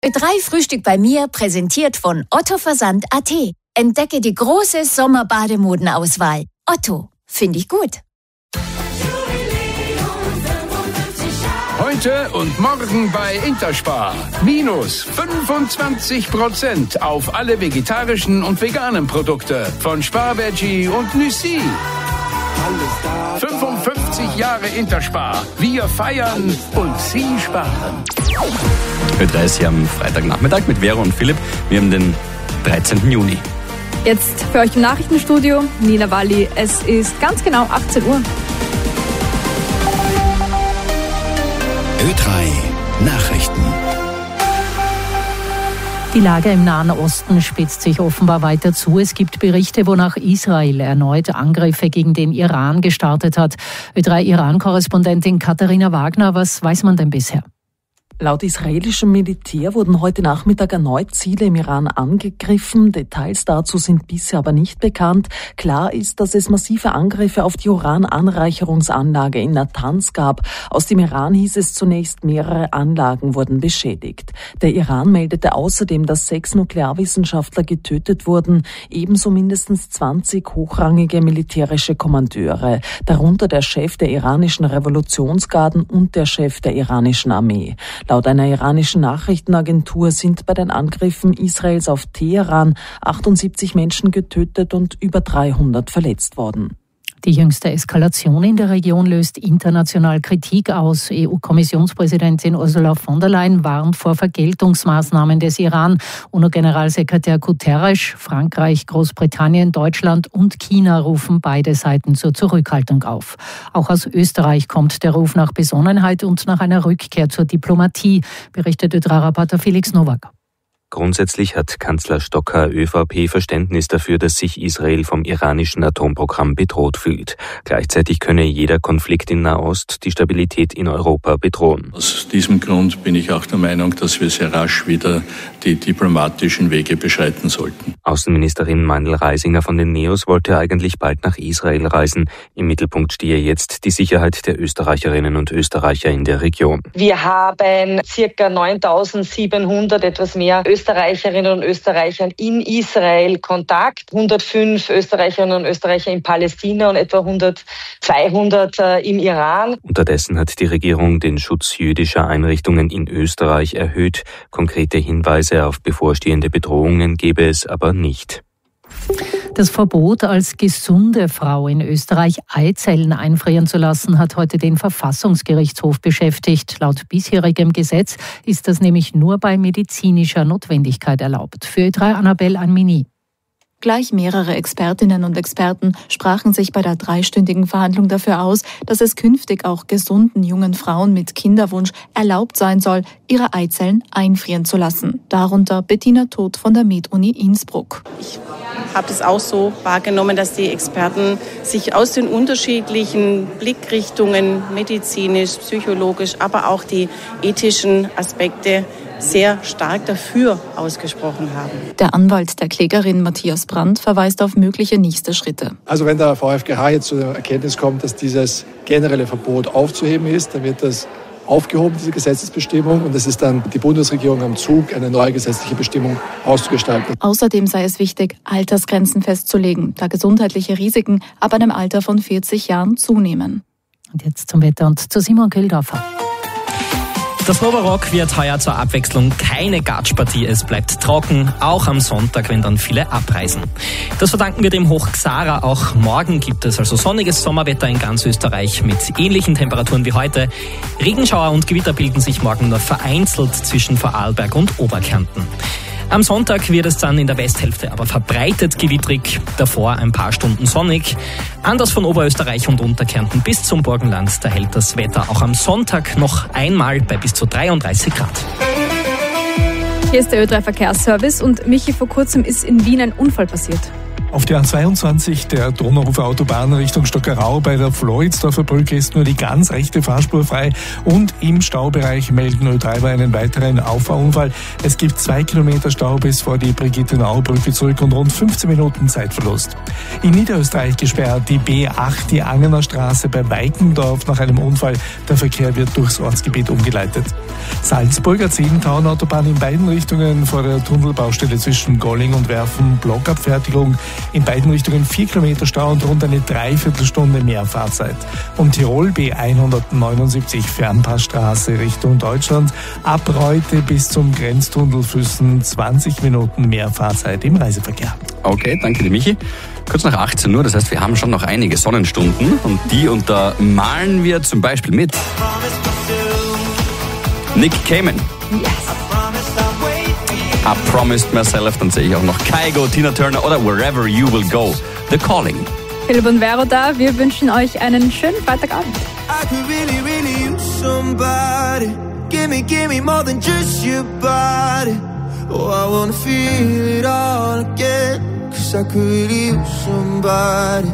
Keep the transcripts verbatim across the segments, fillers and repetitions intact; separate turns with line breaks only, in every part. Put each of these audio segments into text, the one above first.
Ö drei Frühstück bei mir, präsentiert von Otto Versand Punkt at. Entdecke die große Sommerbademodenauswahl. Otto, finde ich gut.
Heute und morgen bei Interspar. Minus fünfundzwanzig Prozent auf alle vegetarischen und veganen Produkte von Spar Veggie und Nüssi. fünfundfünfzig Jahre Interspar. Wir feiern und Sie sparen.
Ö drei ist hier am Freitagnachmittag mit Vero und Philipp. Wir haben den dreizehnten Juni.
Jetzt für euch im Nachrichtenstudio Nina Walli. Es ist ganz genau achtzehn Uhr.
Ö drei Nachrichten.
Die Lage im Nahen Osten spitzt sich offenbar weiter zu. Es gibt Berichte, wonach Israel erneut Angriffe gegen den Iran gestartet hat. Ö drei Iran-Korrespondentin Katharina Wagner, was weiß man denn bisher?
Laut israelischem Militär wurden heute Nachmittag erneut Ziele im Iran angegriffen. Details dazu sind bisher aber nicht bekannt. Klar ist, dass es massive Angriffe auf die Urananreicherungsanlage in Natanz gab. Aus dem Iran hieß es zunächst, mehrere Anlagen wurden beschädigt. Der Iran meldete außerdem, dass sechs Nuklearwissenschaftler getötet wurden, ebenso mindestens zwanzig hochrangige militärische Kommandeure, darunter der Chef der iranischen Revolutionsgarden und der Chef der iranischen Armee. Laut einer iranischen Nachrichtenagentur sind bei den Angriffen Israels auf Teheran achtundsiebzig Menschen getötet und über dreihundert verletzt worden.
Die jüngste Eskalation in der Region löst international Kritik aus. E U-Kommissionspräsidentin Ursula von der Leyen warnt vor Vergeltungsmaßnahmen des Iran. UNO-Generalsekretär Guterres, Frankreich, Großbritannien, Deutschland und China rufen beide Seiten zur Zurückhaltung auf. Auch aus Österreich kommt der Ruf nach Besonnenheit und nach einer Rückkehr zur Diplomatie, berichtet Ö drei-Reporter Felix Nowak.
Grundsätzlich hat Kanzler Stocker ÖVP Verständnis dafür, dass sich Israel vom iranischen Atomprogramm bedroht fühlt. Gleichzeitig könne jeder Konflikt in Nahost die Stabilität in Europa bedrohen.
Aus diesem Grund bin ich auch der Meinung, dass wir sehr rasch wieder die diplomatischen Wege beschreiten sollten.
Außenministerin Mandl-Reisinger von den Neos wollte eigentlich bald nach Israel reisen. Im Mittelpunkt stehe jetzt die Sicherheit der Österreicherinnen und Österreicher in der Region.
Wir haben circa neuntausendsiebenhundert, etwas mehr Österreicherinnen und Österreichern in Israel Kontakt, hundertfünf Österreicherinnen und Österreicher in Palästina und etwa hundert, zweihundert äh, im Iran.
Unterdessen hat die Regierung den Schutz jüdischer Einrichtungen in Österreich erhöht. Konkrete Hinweise auf bevorstehende Bedrohungen gebe es aber nicht.
Das Verbot, als gesunde Frau in Österreich Eizellen einfrieren zu lassen, hat heute den Verfassungsgerichtshof beschäftigt. Laut bisherigem Gesetz ist das nämlich nur bei medizinischer Notwendigkeit erlaubt. Für Ö drei Annabelle Anmini.
Gleich mehrere Expertinnen und Experten sprachen sich bei der dreistündigen Verhandlung dafür aus, dass es künftig auch gesunden jungen Frauen mit Kinderwunsch erlaubt sein soll, ihre Eizellen einfrieren zu lassen. Darunter Bettina Todt von der Med-Uni Innsbruck.
Ich habe das auch so wahrgenommen, dass die Experten sich aus den unterschiedlichen Blickrichtungen, medizinisch, psychologisch, aber auch die ethischen Aspekte sehr stark dafür ausgesprochen haben.
Der Anwalt der Klägerin Matthias Brandt verweist auf mögliche nächste Schritte.
Also wenn der VfGH jetzt zur Erkenntnis kommt, dass dieses generelle Verbot aufzuheben ist, dann wird das aufgehoben, diese Gesetzesbestimmung, und es ist dann die Bundesregierung am Zug, eine neue gesetzliche Bestimmung auszugestalten.
Außerdem sei es wichtig, Altersgrenzen festzulegen, da gesundheitliche Risiken ab einem Alter von vierzig Jahren zunehmen.
Und jetzt zum Wetter und zu Simon Kildorfer.
Das Novarock wird heuer zur Abwechslung keine Gatschpartie. Es bleibt trocken, auch am Sonntag, wenn dann viele abreisen. Das verdanken wir dem Hoch Xara. Auch morgen gibt es also sonniges Sommerwetter in ganz Österreich mit ähnlichen Temperaturen wie heute. Regenschauer und Gewitter bilden sich morgen nur vereinzelt zwischen Vorarlberg und Oberkärnten. Am Sonntag wird es dann in der Westhälfte aber verbreitet gewittrig, davor ein paar Stunden sonnig. Anders von Oberösterreich und Unterkärnten bis zum Burgenland, da hält das Wetter auch am Sonntag noch einmal bei bis zu dreiunddreißig Grad.
Hier ist der Ö drei Verkehrsservice und Michi, vor kurzem ist in Wien ein Unfall passiert.
Auf der A zweiundzwanzig der Donauufer Autobahn Richtung Stockerau bei der Floridsdorfer Brücke ist nur die ganz rechte Fahrspur frei und im Staubereich melden Ö-Treiber einen weiteren Auffahrunfall. Es gibt zwei Kilometer Stau bis vor die Brigitte-Nau-Brücke zurück und rund fünfzehn Minuten Zeitverlust. In Niederösterreich gesperrt die B acht, die Angener Straße bei Weikendorf nach einem Unfall. Der Verkehr wird durchs Ortsgebiet umgeleitet. Salzburger Zehn-Taun-Autobahn in beiden Richtungen vor der Tunnelbaustelle zwischen Golling und Werfen, Blockabfertigung. In beiden Richtungen vier Kilometer Stau und rund eine Dreiviertelstunde mehr Fahrzeit. Und Tirol B hundertneunundsiebzig Fernpassstraße Richtung Deutschland. Ab Reute bis zum Grenztunnel Füssen zwanzig Minuten mehr Fahrzeit im Reiseverkehr.
Okay, danke dir, Michi. Kurz nach achtzehn Uhr, das heißt, wir haben schon noch einige Sonnenstunden und die untermalen wir zum Beispiel mit Nick Cayman.
Yes.
I Promised Myself, dann sehe ich auch noch Kygo, Tina Turner oder Wherever You Will Go, The Calling.
Philipp und Vero da, wir wünschen euch einen schönen Freitagabend.
I could really, really use somebody. Give me, give me more than just your body. Oh, I wanna feel it all again. Cause I could really use somebody.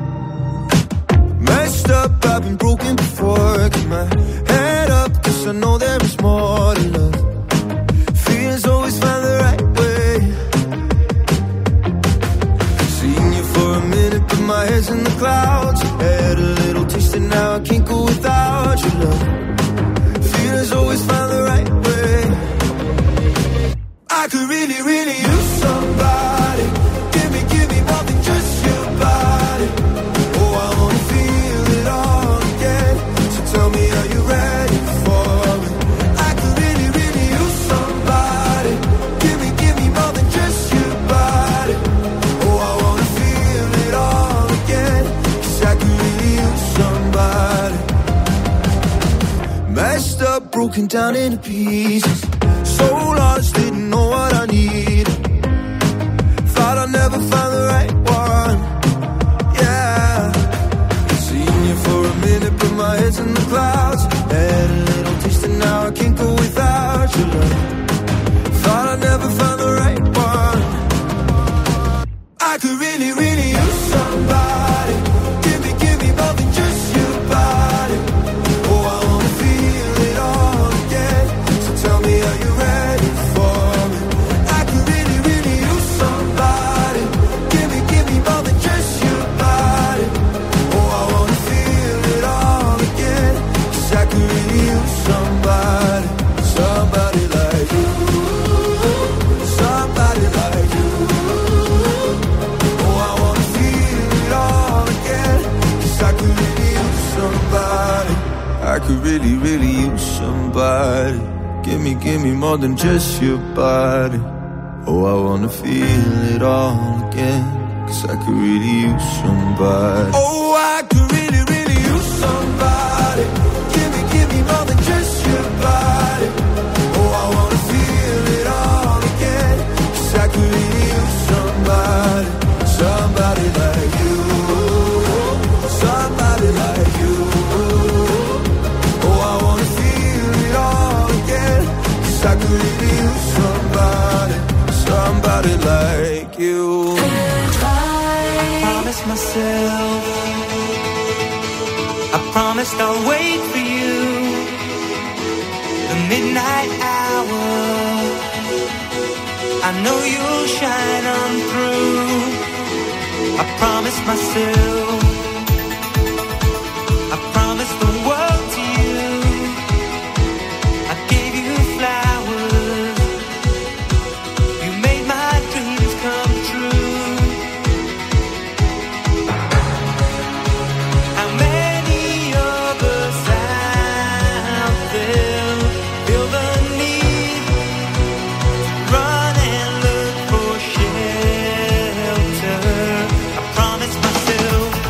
Messed up, I've been broken before. Keep my head up, cause I know there is more to love. Feelings always find the right way. Seen you for a minute, but my head's in the clouds. Had a little taste and now I can't go without your love. Feelings always find the right way. I could really, really use somebody. Give me, give me more than just your body. Oh, I wanna feel it all again. So tell me, are you ready for it? I could really, really use somebody. Give me, give me more than just your body. Oh, I wanna feel it all again. Cause I could really use somebody. Messed up, broken down into pieces. So lost, didn't know what I needed. Thought I'd never find the right one. Yeah. Seen you for a minute, but my head's in the clouds. Had a little taste and now I can't go without your love. Thought I'd never find the right one. I could really, really use somebody. Give me, give me more than just your body. Oh, I wanna feel it all again. So tell me, are you ready for it? I could really, really use somebody. Give me, give me more than just your body. Oh, I wanna feel it all again. Cause I could really use somebody. Somebody like you. Somebody like you. Oh, I wanna feel it all again. Cause I could really use somebody. I could really, really use somebody. Give me, give me more than just your body. Oh, I wanna feel it all again. Cause I could really use somebody. Oh, I could really, really use somebody. Give me, give me more than just your body. Oh, I wanna feel it all again. Cause I could really use somebody. Somebody like you. Somebody like you. Oh, I wanna feel it all again. Cause I could really use somebody. Somebody like you. I promised myself, I promised I'll wait for you. The midnight hour, I know you'll shine on through. I promised myself, I promised the world to you. I gave you flowers, you made my dreams come true. How many of us out there feel the need to run and look for shelter? I promised myself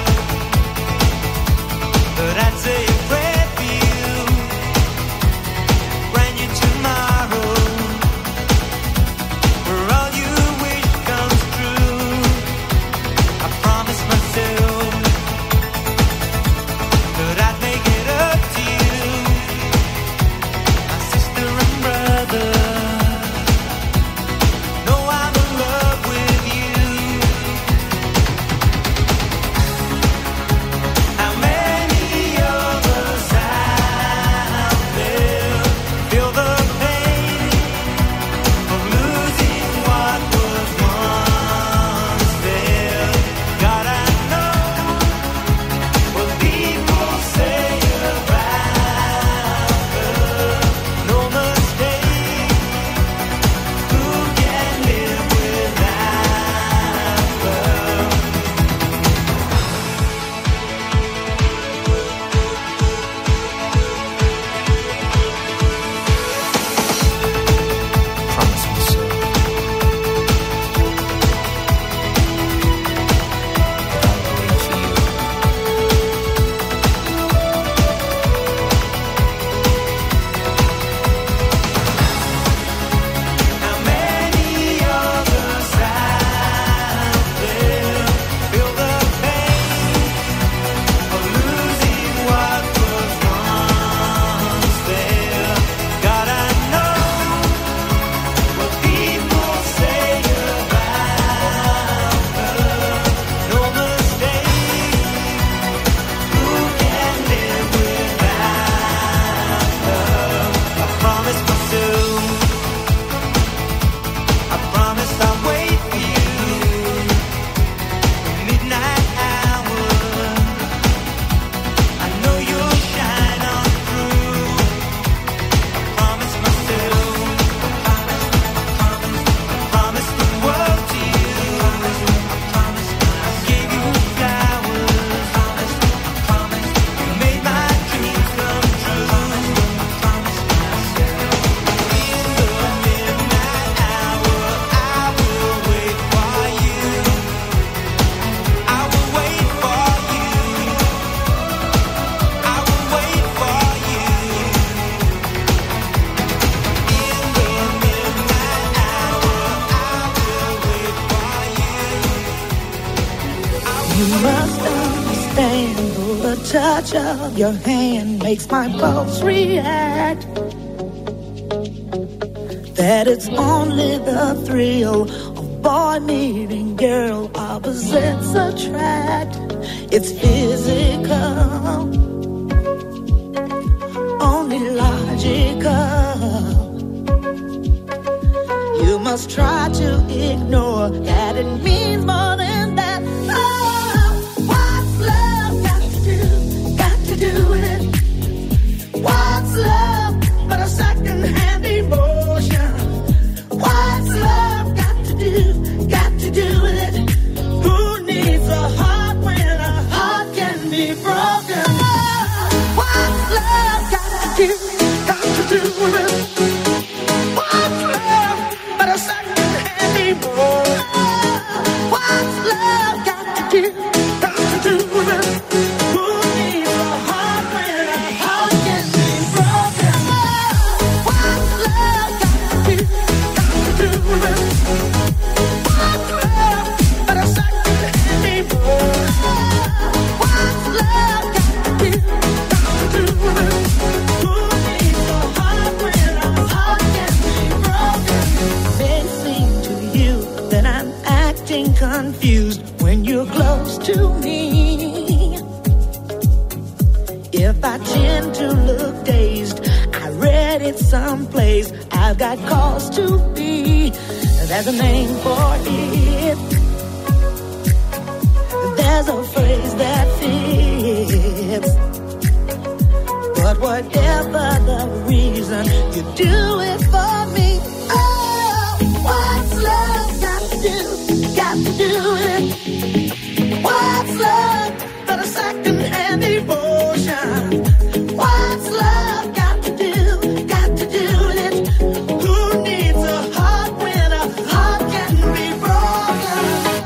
You must understand, though the touch of your hand makes my pulse react, that it's only the thrill of boy meeting girl, opposites attract. It's physical, only logical. You must try to ignore that it means more than that. Oh, what's love got to do, got to do with it? What's love but a second-hand emotion? What's love got to do, got to do with it? Who needs a heart when a heart can be broken? Oh, what's love got to do, got to do with it? What's love but a second-hand emotion? What's love got to do, got to do with it? Who needs a heart when a heart can be broken? What's love got to do, got to do with it? What's love but a second-hand emotion? What's love got to do, got to do with it? Who needs a heart when a heart can be broken? May seem to you that I'm acting confused when you're close to me. If I tend to look dazed, I read it someplace, I've got cause to be. There's a name for it, there's a phrase that fits. But whatever the reason, you do it for me. Oh, what's love got to do, got to do it? What's love but a second-hand emotion? What's love got to do, got to do with it? Who needs a heart when a heart can be broken?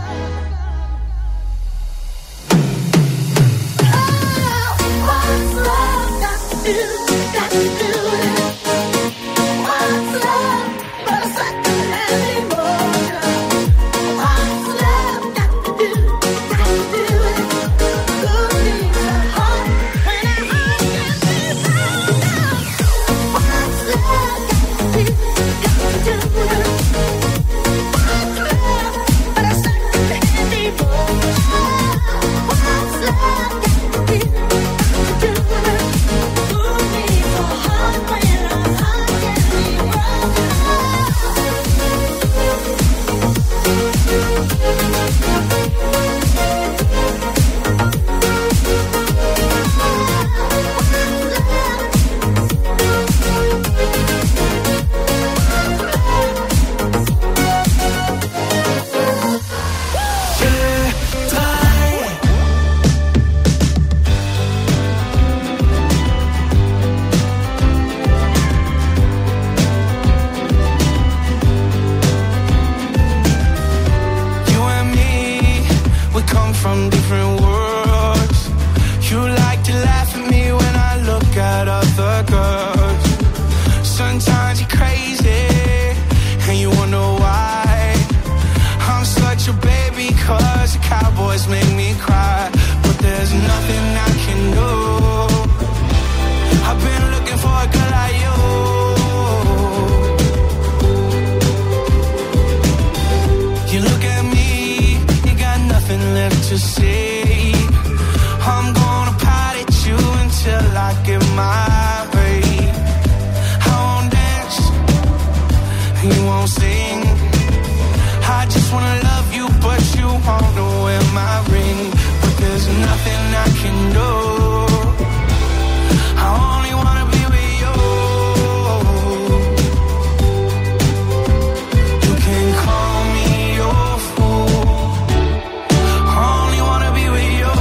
Oh, what's love got to do, got to do with it? What's love but a second-hand emotion? What's love got to do, got to do with it? Who needs a heart when a heart can be broken? What's love got to do, got to do with it? What's love but a second-hand emotion? What's love got to do, got to do with it? Who needs a heart when a heart can be broken?
You and me, we come from different worlds. You like to laugh at me when I look at other girls. Sometimes you're crazy and you wonder why I'm such a baby, cause the Cowboys make me cry. But there's nothing I can do. I've been looking for a girl like you. You look at me, you got nothing left to say. I'm gonna pout at you until I get my way. I won't dance, you won't sing. I just wanna love you, but you wanna wear my ring. But there's nothing I can do. I only wanna be with you. You can call me your fool. I only wanna be with you.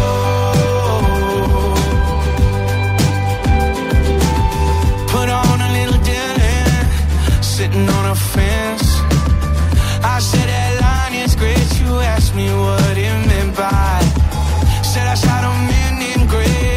Put on a little dinner, sitting on a fence. I said that line is great. You asked me what it meant by. Said I shot a man in gray.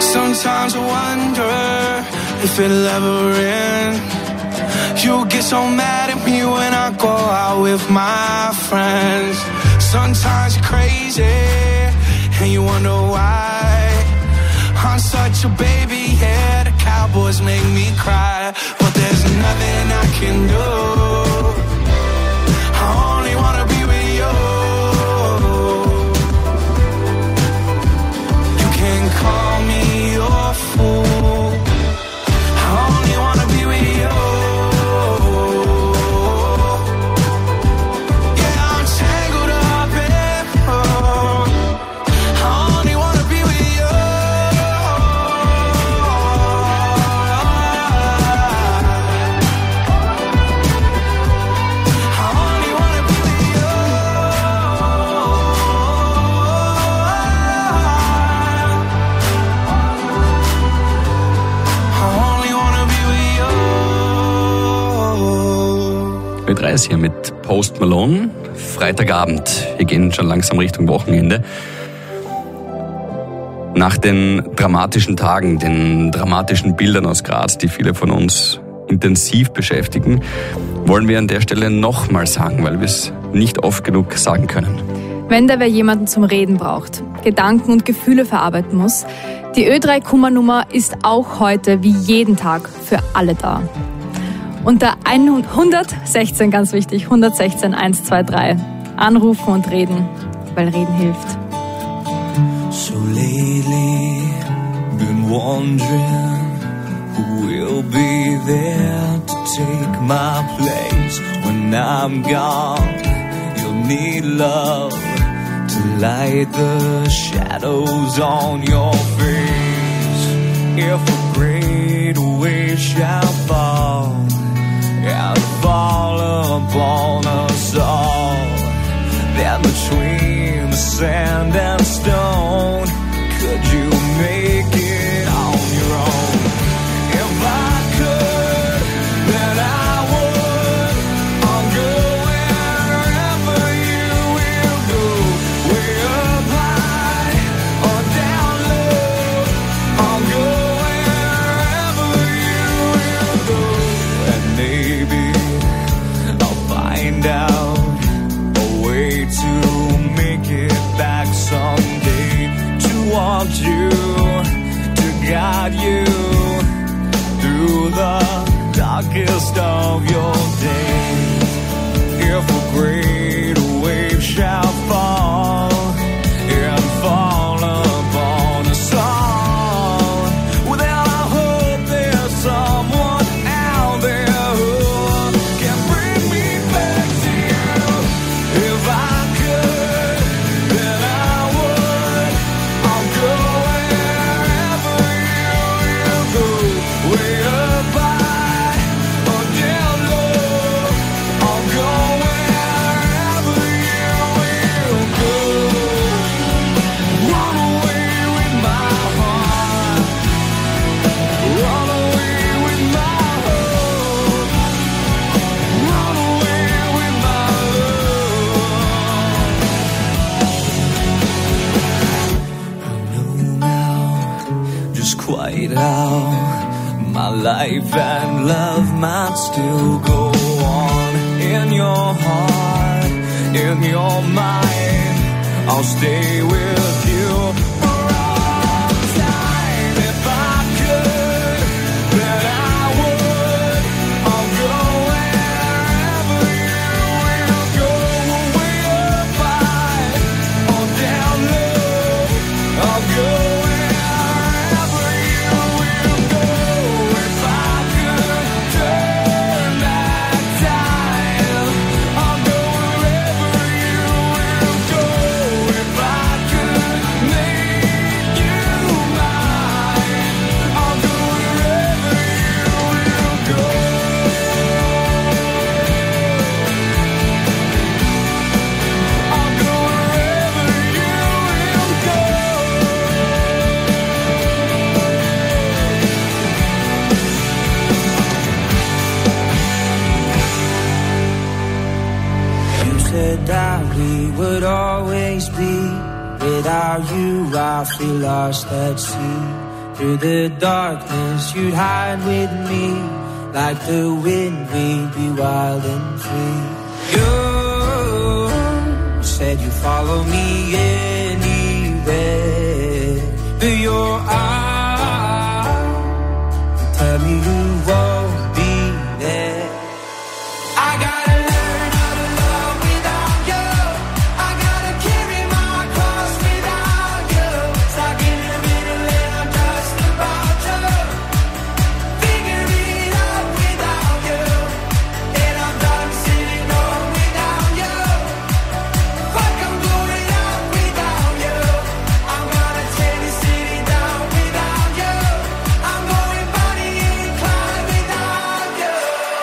Sometimes I wonder if it'll ever end. You get so mad at me when I go out with my friends. Sometimes you're crazy and you wonder why. I'm such a baby, yeah, the Cowboys make me cry. But there's nothing I can do. I only wanna be with you. You can call me your fool. I only wanna be with you. Yeah, I'm tangled up in you. I only wanna be with you.
Ö drei ist hier mit Post Malone. Freitagabend. Wir gehen schon langsam Richtung Wochenende. Nach den dramatischen Tagen, den dramatischen Bildern aus Graz, die viele von uns intensiv beschäftigen, wollen wir an der Stelle nochmal sagen, weil wir es nicht oft genug sagen können.
Wenn da wer jemanden zum Reden braucht, Gedanken und Gefühle verarbeiten muss, die Ö drei Kummernummer ist auch heute wie jeden Tag für alle da. Unter hundertsechzehn, ganz wichtig, hundertsechzehn eins zwei drei. Anrufen und reden, weil Reden hilft.
So lately, been wondering who will be there to take my place when I'm gone. You'll need love to light the shadows on your face. If a great wave shall fall and fall upon us all, then between the sand and stone, could you make it on your own? If I could, then I would. I'll go wherever you will go, way up high or down low. I'll go wherever you will go, and maybe I'll find out a way to make it back someday, to walk you, to guide you through the darkest of your days. If a great wave shall fall and fall upon us all, well then I hope there's someone out there who can bring me back to you. If I could, then I would. I'll go wherever you will go, way up high or down low. I'll go wherever you will go. Run away with my heart, run away with my hope, run away with my love. I know now just quite how my life and love might still go on. In your heart, in your mind, I'll stay with you for all time. If I could, then I would. I'll go wherever you will go, way up high or down low. I'll go wherever you will go. If I could turn back time, I'll go wherever you will go. If I could make you mine, I'll go wherever you will go. I'll go wherever you will go. You said that we would always be. Without you, I feel lost at sea.
Through the darkness you'd hide with me. Like the wind we'd be wild and free. You said you'd follow me anywhere. But your eyes tell me you won't be there. I gotta learn how to love without you. I gotta carry my cross without you. Stuck in the middle and I'm just about to figure it out without you. And I'm done sitting home without you. Fuck, I'm going out without you. I'm gonna tear the city down without you. I'm going Bonnie and Clyde without you.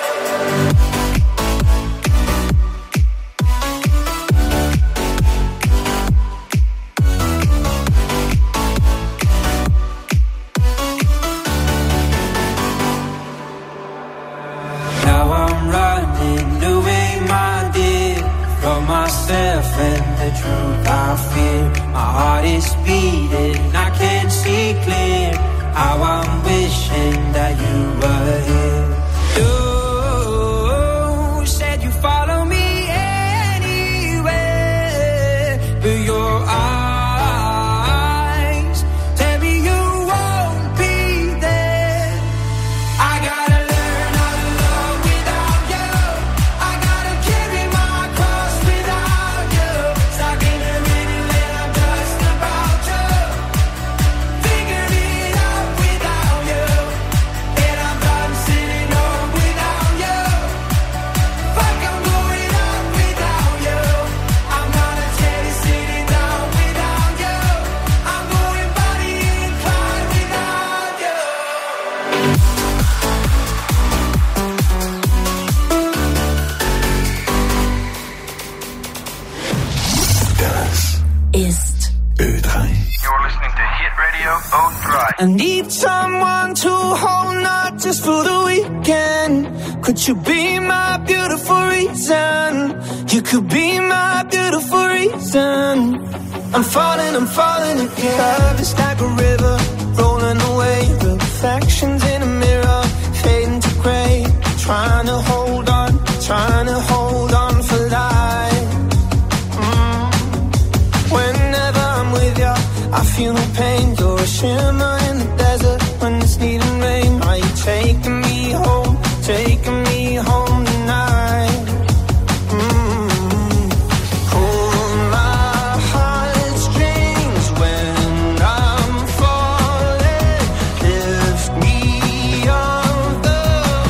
Now I'm running away, my dear, from myself and the truth I fear. My heart is beating, I can't see clear. How I'm wishing that you were here. You said you follow me anywhere, but your eyes tell me you won't be there. I gotta learn how to love without you. I gotta carry my cross without you. Stuck in the middle and I'm just about to figure it out without you. And I'm done sitting home without you. Fuck, I'm going out without you. I'm gonna tear the city down without you. I'm going Bonnie and Clyde without you.
Das
ist
Ö drei.
You're listening to Hit Radio O drei.
I need someone to hold, not just for the weekend. Could you be my beautiful reason? You could be my beautiful reason. I'm falling, I'm falling again. Love is like a river, rolling away. Reflections in a mirror, fading to grey. Trying to hold on, trying to hold on for life. Mm. Whenever I'm with you, I feel no pain. You're a shimmer in the desert when it's needing rain. Are you taking me home, taking me home tonight? Mm. Pull my heartstrings when I'm falling. Lift me off the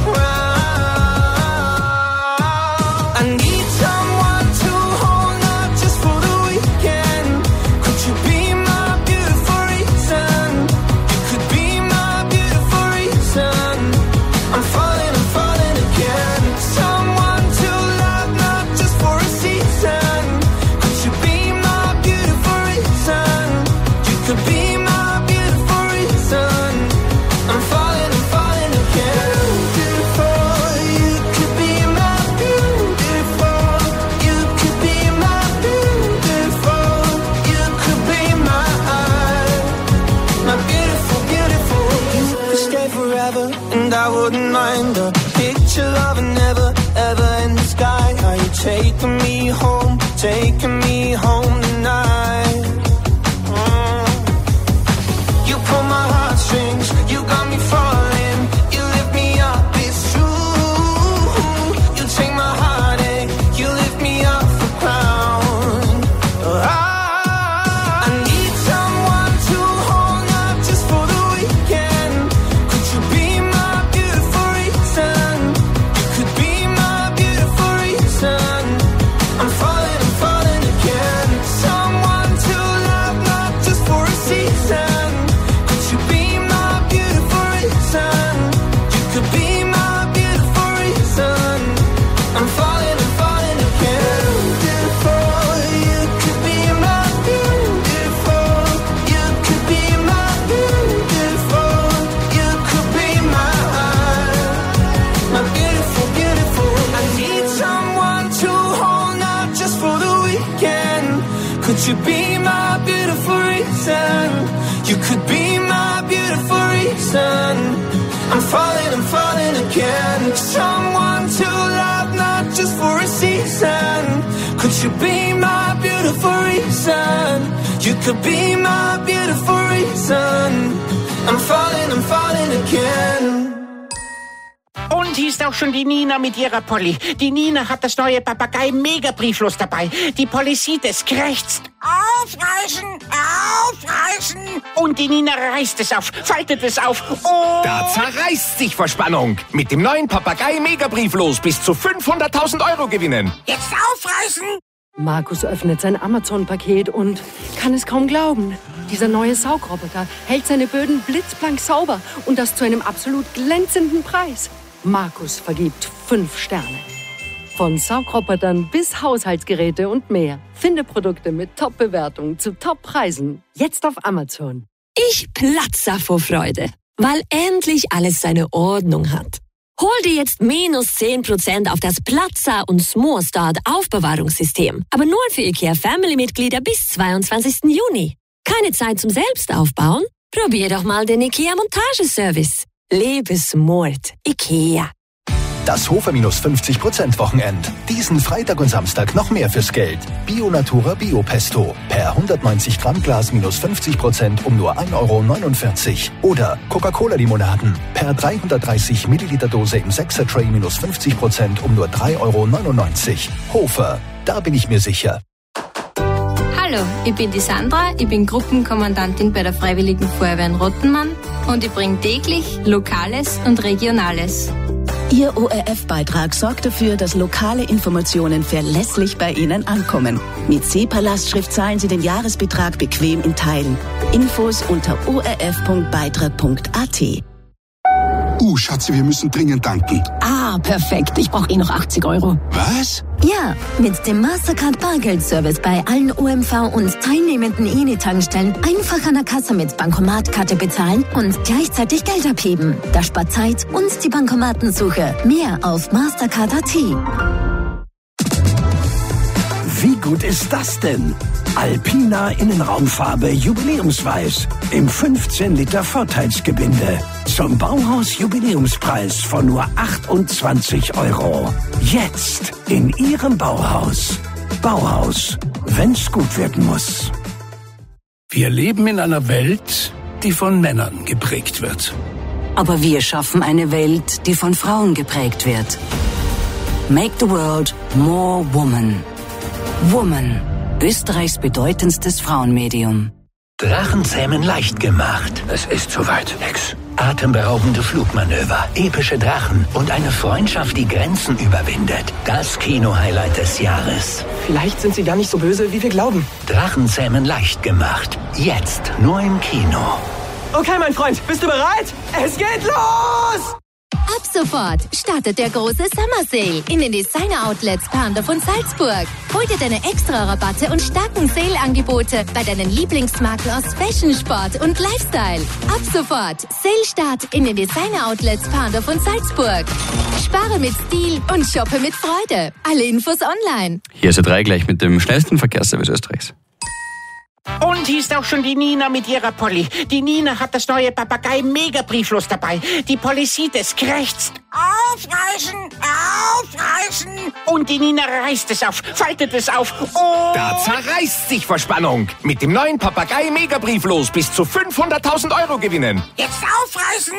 ground. I need someone to hold, not just for the weekend. Could you be my beautiful reason? You could be my beautiful reason. I'm falling, I'm falling again. Someone to love, not just for a season. Could you be my beautiful reason? You could be my beautiful reason. I'm falling, I'm falling again. Beautiful, you could be my beautiful. You could be my beautiful. You could be my my beautiful, beautiful. You could stay forever, and I wouldn't mind a picture of a never, ever in the sky. Are you taking me home, taking me home tonight? Mm. You pull my heartstrings, you got me falling. You lift me up, it's true. You take my heartache, you lift me off the ground. I, I need someone to hold, not just for the weekend. Could you be my beautiful reason? You could be my beautiful reason. I'm falling, I'm falling again. Someone to love, not just for a season. Could you be my beautiful reason? You could be my beautiful reason. I'm falling, I'm falling again. Beautiful, you could be my beautiful. You could be my beautiful. You could be my my beautiful, beautiful. I need someone to hold, not just for the weekend. Could you be my beautiful reason? You could be my beautiful again. Someone to love, not just for a season. Could you be my beautiful reason? You could be my beautiful reason. I'm falling, I'm falling again.
Und hier ist auch schon die Nina mit ihrer Polly. Die Nina hat das neue Papagei-Mega-Brieflos dabei. Die Polly sieht es, krächzt. Aufreißen, aufreißen. Und die Nina reißt es auf, faltet es auf. Oh.
Da zerreißt sich vor Spannung. Mit dem neuen Papagei-Mega-Brieflos bis zu fünfhunderttausend Euro gewinnen.
Jetzt aufreißen.
Markus öffnet sein Amazon-Paket und kann es kaum glauben. Dieser neue Saugroboter hält seine Böden blitzblank sauber und das zu einem absolut glänzenden Preis. Markus vergibt fünf Sterne. Von Saugrobotern bis Haushaltsgeräte und mehr. Finde Produkte mit Top-Bewertungen zu Top-Preisen. Jetzt auf Amazon.
Ich platze vor Freude, weil endlich alles seine Ordnung hat. Hol dir jetzt minus zehn Prozent auf das Platza und Smallstart Aufbewahrungssystem. Aber nur für IKEA Family-Mitglieder bis zweiundzwanzigsten Juni. Keine Zeit zum Selbstaufbauen? Probier doch mal den IKEA Montageservice. Lebe smart. IKEA.
Das Hofer minus fünfzig Prozent Wochenend. Diesen Freitag und Samstag noch mehr fürs Geld. Bio Natura Bio Pesto. Per hundertneunzig Gramm Glas minus fünfzig Prozent um nur ein Euro neunundvierzig. Oder Coca-Cola Limonaden. Per dreihundertdreißig Milliliter Dose im sechser Tray minus fünfzig Prozent um nur drei Euro neunundneunzig. Hofer. Da bin ich mir sicher.
Hallo, ich bin die Sandra, ich bin Gruppenkommandantin bei der Freiwilligen Feuerwehr in Rottenmann und ich bringe täglich Lokales und Regionales.
Ihr O R F-Beitrag sorgt dafür, dass lokale Informationen verlässlich bei Ihnen ankommen. Mit SEPA-Lastschrift zahlen Sie den Jahresbetrag bequem in Teilen. Infos unter o r f punkt beitrag punkt a t.
Uh, Schatzi, wir müssen dringend tanken.
Ah, perfekt. Ich brauche eh noch achtzig Euro.
Was?
Ja, mit dem Mastercard Bargeldservice bei allen O M V und teilnehmenden E N I-Tankstellen einfach an der Kasse mit Bankomatkarte bezahlen und gleichzeitig Geld abheben. Das spart Zeit und die Bankomatensuche. Mehr auf mastercard punkt a t.
Wie gut ist das denn? Alpina Innenraumfarbe Jubiläumsweiß im fünfzehn Liter Vorteilsgebinde. Zum Bauhaus-Jubiläumspreis von nur achtundzwanzig Euro. Jetzt in Ihrem Bauhaus. Bauhaus, wenn's gut werden muss.
Wir leben in einer Welt, die von Männern geprägt wird.
Aber wir schaffen eine Welt, die von Frauen geprägt wird. Make the world more woman. Woman, Österreichs bedeutendstes Frauenmedium.
Drachenzähmen leicht gemacht.
Es ist soweit, Hex.
Atemberaubende Flugmanöver, epische Drachen und eine Freundschaft, die Grenzen überwindet. Das Kino-Highlight des Jahres.
Vielleicht sind sie gar nicht so böse, wie wir glauben.
Drachenzähmen leicht gemacht. Jetzt nur im Kino.
Okay, mein Freund, bist du bereit? Es geht los!
Ab sofort startet der große Summer Sale in den Designer-Outlets Pandorf und Salzburg. Hol dir deine Extra-Rabatte und starken Sale-Angebote bei deinen Lieblingsmarken aus Fashion, Sport und Lifestyle. Ab sofort Sale-Start in den Designer-Outlets Pandorf und Salzburg. Spare mit Stil und shoppe mit Freude. Alle Infos online.
Hier ist der drei gleich mit dem schnellsten Verkehrsservice Österreichs.
Und hier ist auch schon die Nina mit ihrer Polly. Die Nina hat das neue Papagei-Mega-Brieflos dabei. Die Polly sieht es, krächzt. Aufreißen, aufreißen. Und die Nina reißt es auf, faltet es auf. Oh.
Da zerreißt sich vor Spannung. Mit dem neuen Papagei-Mega-Brieflos bis zu fünfhunderttausend Euro gewinnen.
Jetzt aufreißen.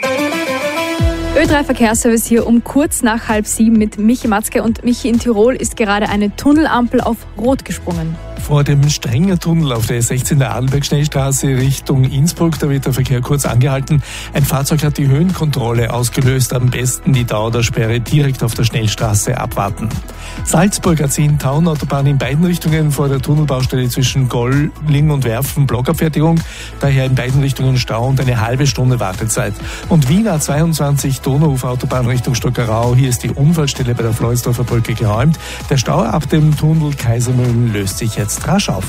Ö drei Verkehrsservice hier um kurz nach halb sieben mit Michi Matzke. Und Michi, in Tirol ist gerade eine Tunnelampel auf Rot gesprungen.
Vor dem Strenger Tunnel auf der sechzehn der Adelberg-Schnellstraße Richtung Innsbruck, da wird der Verkehr kurz angehalten. Ein Fahrzeug hat die Höhenkontrolle ausgelöst. Am besten die Dauer der Sperre direkt auf der Schnellstraße abwarten. Salzburg A zehn Taunautobahn in beiden Richtungen vor der Tunnelbaustelle zwischen Golling und Werfen Blockabfertigung. Daher in beiden Richtungen Stau und eine halbe Stunde Wartezeit. Und Wien A zweiundzwanzig Donauufer Autobahn Richtung Stockerau. Hier ist die Unfallstelle bei der Floridsdorfer Brücke geräumt. Der Stau ab dem Tunnel Kaisermühlen löst sich jetzt rasch auf.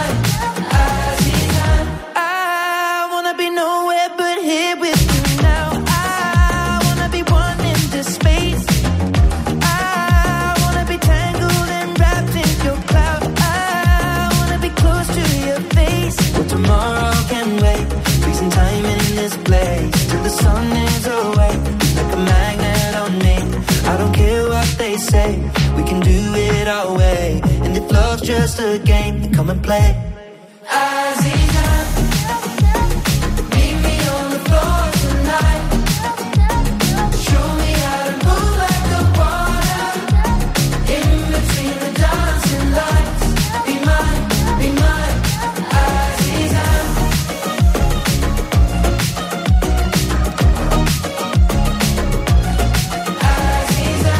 I wanna be nowhere but here with you now.
come and play. Aziza, meet me on the floor tonight. Show me how to move like the water in between the dancing lights. Be mine, be mine, Aziza. Aziza.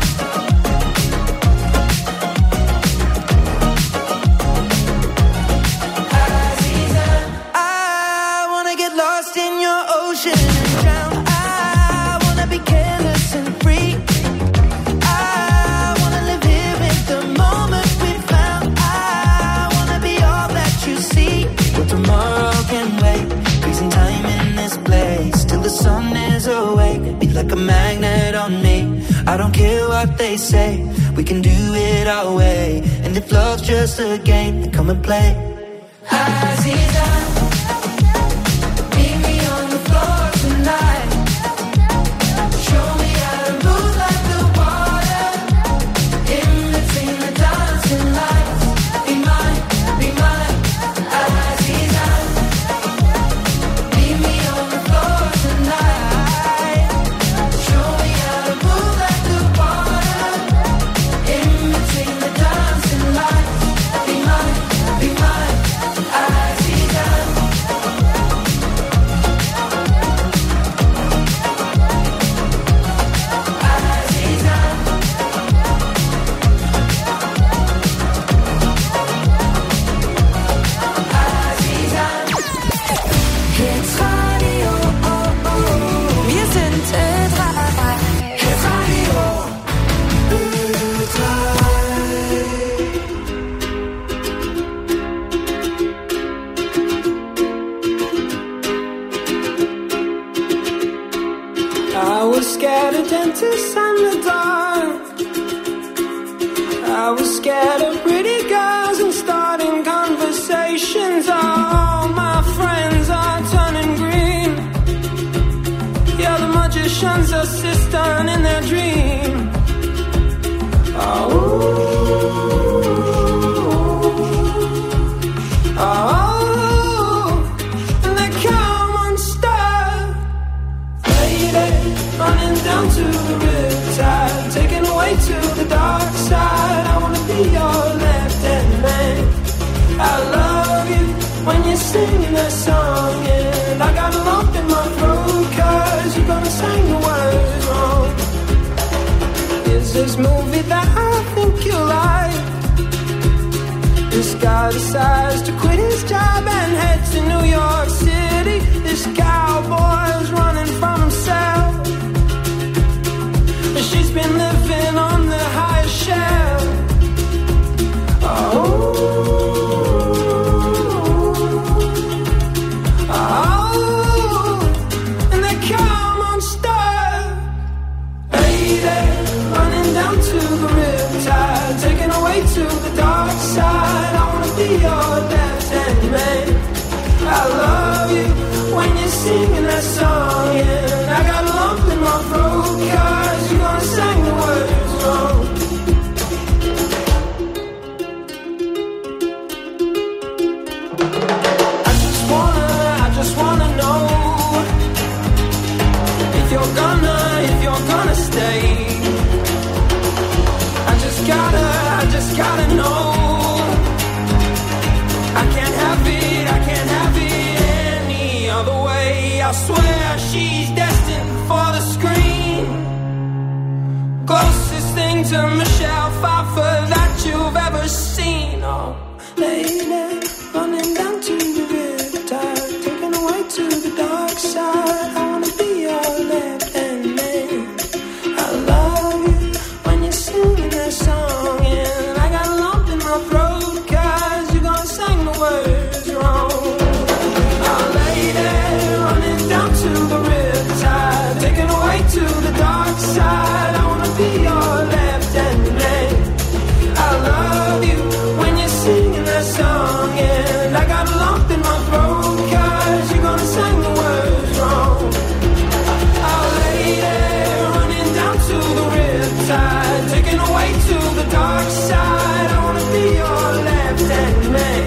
Aziza. I wanna get lost in your ocean and drown. I wanna be careless and free. I wanna live here in the moment we found. I wanna be all that you see. But tomorrow can wait. Freezing time in this place till the sun is awake. Be like a magnet on me. I don't care what they say. We can do it our way. And if love's just a game, then come and play. Aziza, meet me on the floor tonight. Show me how to move like the water in between the dancing lights. Be mine, be mine, Aziza. Meet me on the floor tonight. Show me how to move like the water in between the dancing lights. Be mine, be mine, Aziza. Aziza. Aziza. Hits Radio, oh, oh. Wir sind Ö drei. Hits Radio, Ö drei. I was scared of dentists and the dark. I was scared of pretty girls and starting conversations. All my friends are turning green. Yeah, the magician's assistant in their dream. Oh, oh, and they come unstuck. Lady, running down to the riptide, taken away to the dark side. I wanna be your left-hand man. I love you when you're singing that song, and I got a lump in my throat 'cause you're gonna sing the words wrong. Is this movie that I think you like? This guy decides to quit his job and head to New York City. This cowboy's running from himself. She's been living on the highest shelf. Oh, oh, and they come unstuck. Lady, running down to the riptide, taken away to the dark side. I wanna be your left-hand man. I love you when you're singing that song, and I got a lump in my throat 'cause you're gonna sing the words wrong. I just wanna, I just wanna know if you're gonna, if you're gonna stay. I just gotta, I just gotta know. I can't have it, I can't have it any other way. I swear she's destined for the screen. Closest thing to Michelle Pfeiffer that you've ever seen. Oh, lady, running down to the riptide, taken away to the dark side. I wanna be your left-hand man. I love you when you're singing that song, and I got a lump in my throat 'cause you're gonna sing the words wrong. Oh, lady, running down to the riptide, taken away to the dark side. I wanna be your left-hand man. I love you when you're singing that song, and I got a lump in my throat 'cause you're gonna sing the words wrong. Oh, lady, running down to the riptide, taken away to the dark side. I wanna be your left-hand man.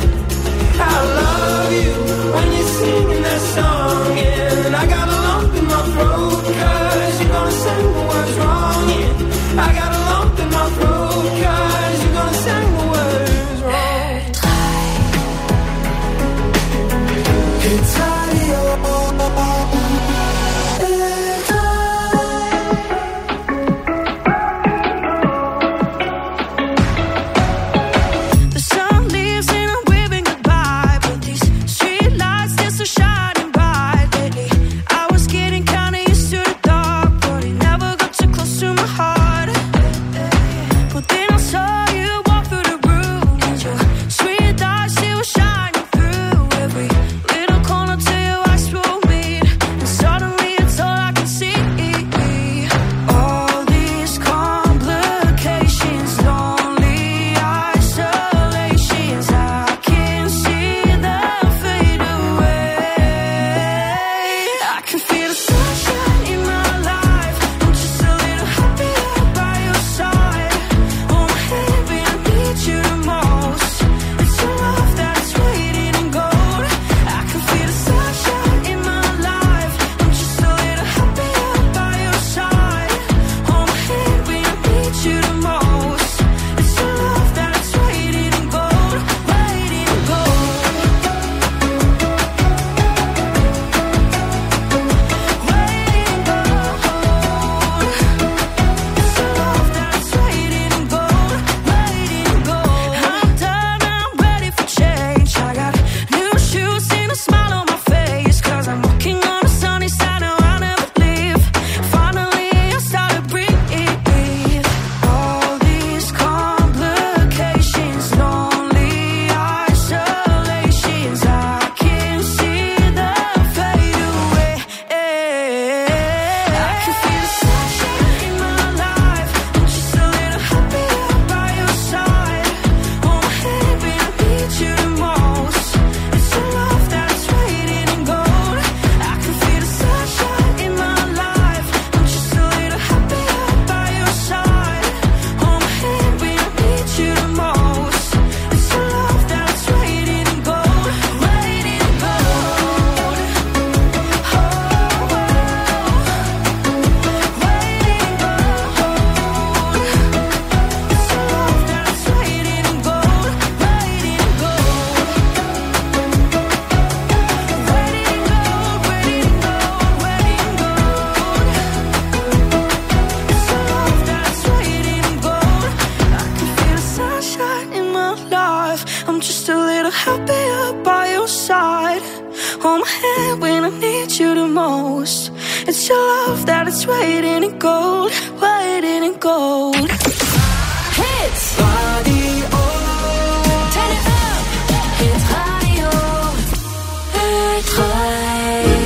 special love that is waiting in gold, waiting in gold. Hits Radio, turn it up. Hits Radio, Hits Radio.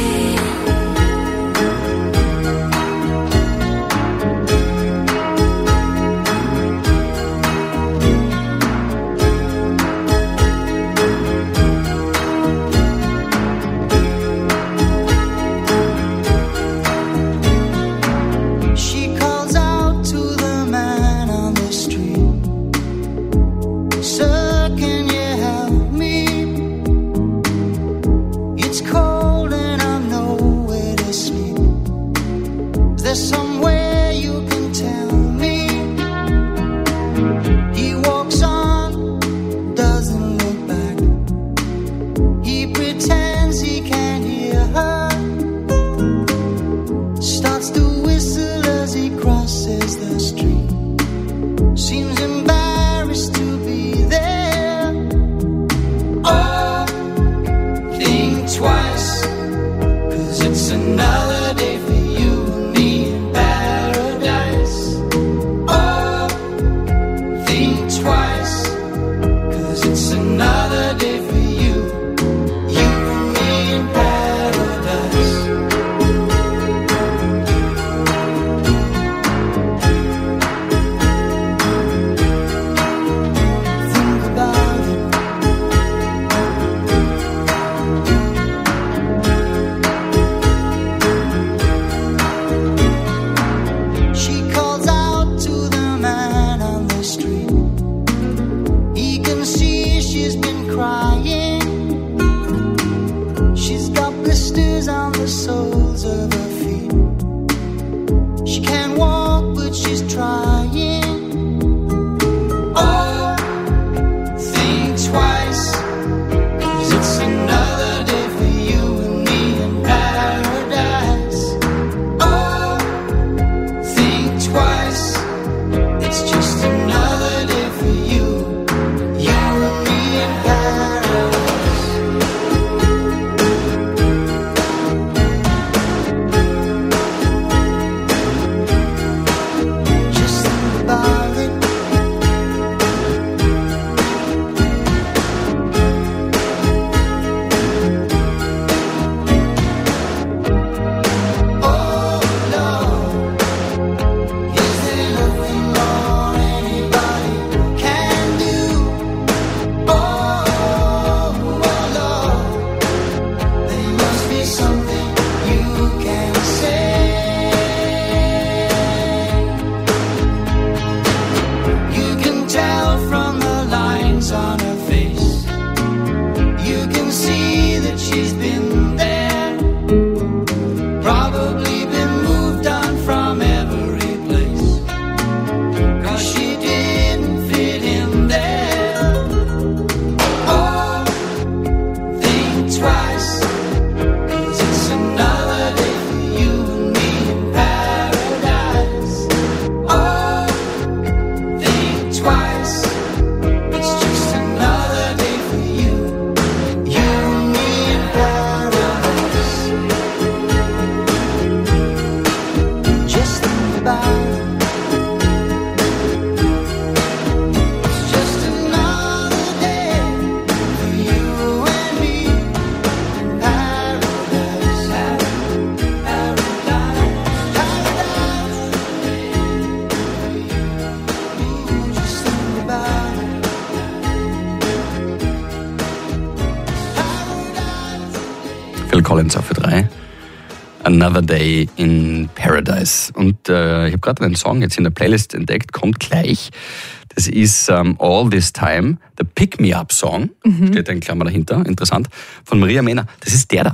Collins auf Ö drei. Another Day in Paradise. Und äh, ich habe gerade einen Song jetzt in der Playlist entdeckt, kommt gleich. Das ist um, All This Time, der Pick Me Up Song. Mhm. Steht ein Klammer dahinter, interessant. Von Maria Mena. Das ist der da.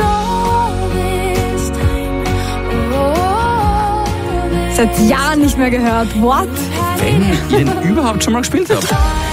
Seit Jahren nicht mehr gehört. What?
Wenn ihr den überhaupt schon mal gespielt habt.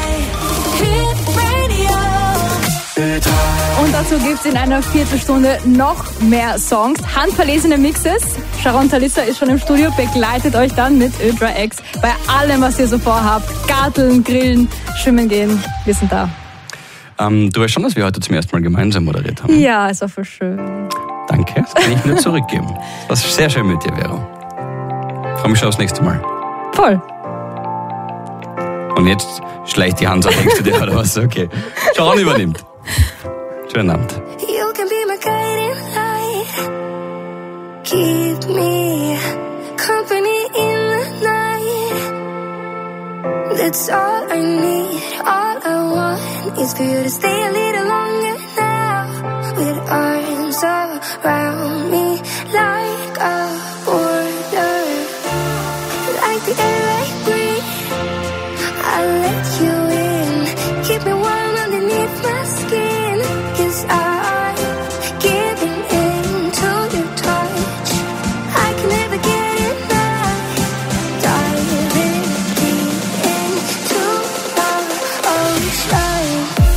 Und dazu gibt es in einer Viertelstunde noch mehr Songs, handverlesene Mixes. Sharon Talissa ist schon im Studio, begleitet euch dann mit Ö drei X bei allem, was ihr so vorhabt. Garteln, grillen, schwimmen gehen, wir sind da.
Ähm, du weißt schon, dass wir heute zum ersten Mal gemeinsam moderiert haben.
Ja, ist auch voll schön.
Danke. Danke, das kann ich nur zurückgeben. Das ist sehr schön mit dir, Vero. Ich freue mich schon aufs nächste Mal.
Voll.
Und jetzt schleicht die Hand so, denkst du dir, oder was? Okay. Sharon übernimmt. Schönen Abend.
You can be my guiding light. Keep me company in the night. That's all I need. All I want is for you to stay a little longer now. With arms around me like a border. Like the air I breathe, I'll let you in. Keep me warm underneath my skin. Cause I'm giving in to your touch. I can never get enough. Diving deep into the ocean.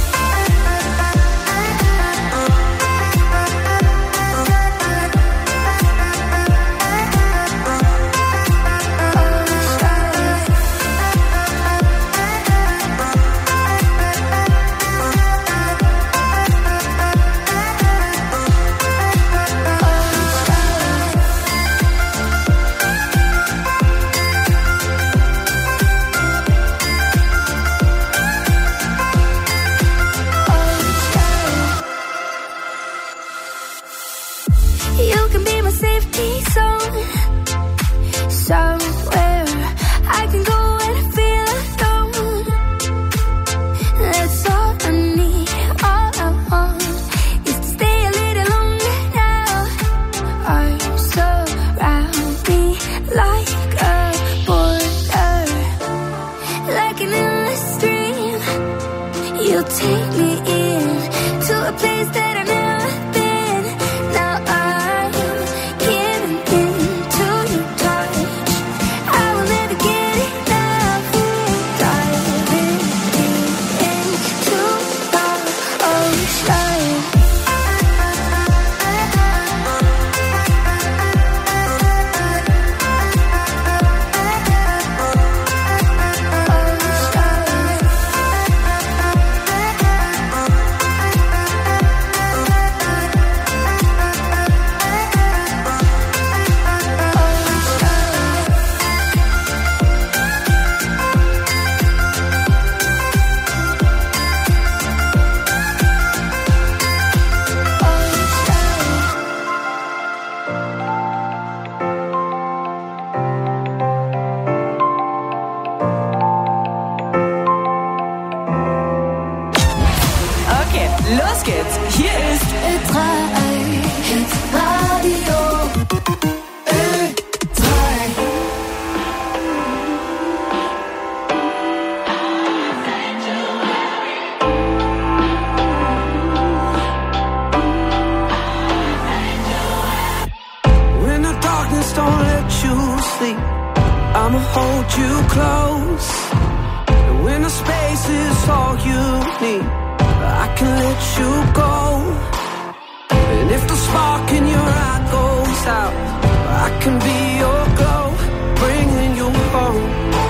You can be my safety zone. Somewhere I can go and feel alone. That's all I need. All I want is to stay a little longer now. Arms around me like a border. Like an endless stream. You'll take me in to a place that I've never been. Now I'm giving in to your touch. I will never get enough. Diving deep into the ocean.
Okay, los geht's. Hier ist
Ö drei Hit Radio. Ö drei.
When the darkness don't let you sleep, I'ma hold you close. And when the space is all you need, I can let you go. And if the spark in your eye goes out, I can be your glow, bringing you home.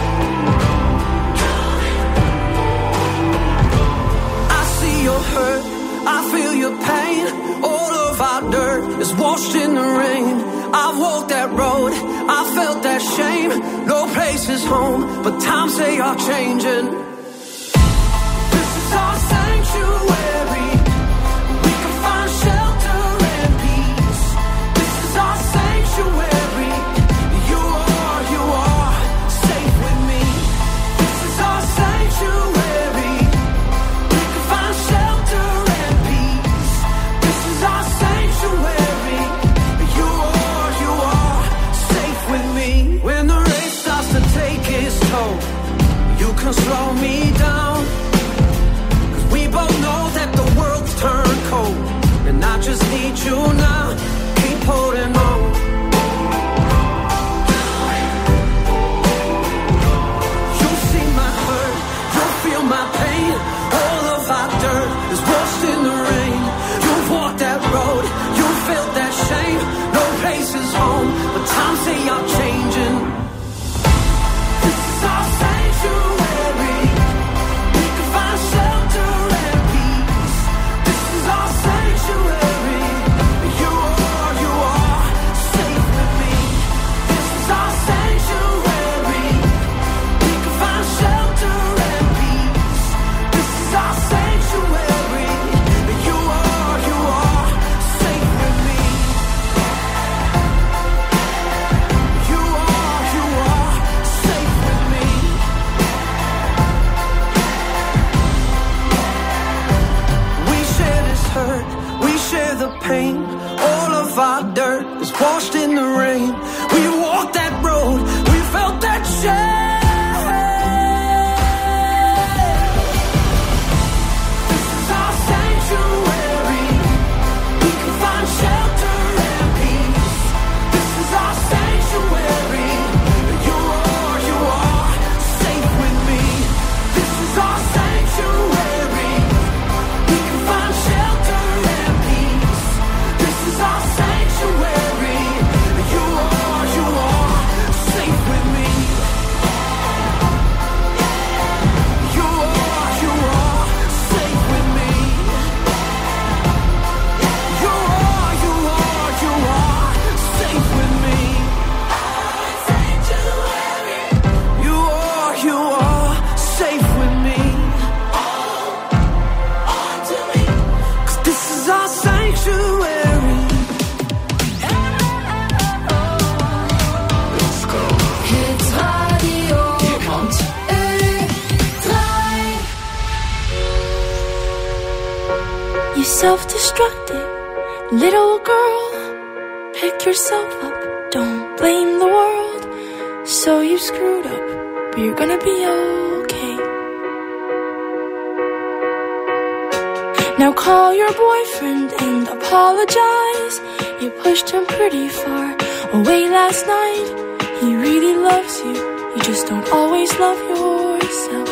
I see your hurt, I feel your pain. All of our dirt is washed in the rain. I've walked that road, I felt that shame. No place is home, but times they are changing. This is our sanctuary. We can find shelter and peace. This is our sanctuary. You are, you are safe with me. This is our sanctuary. We can find shelter and peace. This is our sanctuary. You are, you are safe with me. When the rain starts to take its toll, you can slow me down. Cause we both know that the world's turned cold, and I just need you now. Keep holding on. You'll see my hurt, you'll feel my pain. All of our dirt is washed in the rain. You've walked that road, you felt that shame. No place is home, but times they are changing. This is our sanctuary. We can find shelter and peace. This is our sanctuary. You are, We share the pain. All of our dirt is washed in the rain. We walked that road. We felt that shame.
Self-destructive little girl, pick yourself up, don't blame the world. So you screwed up, but you're gonna be okay. Now call your boyfriend and apologize. You pushed him pretty far away last night. He really loves you, you just don't always love yourself.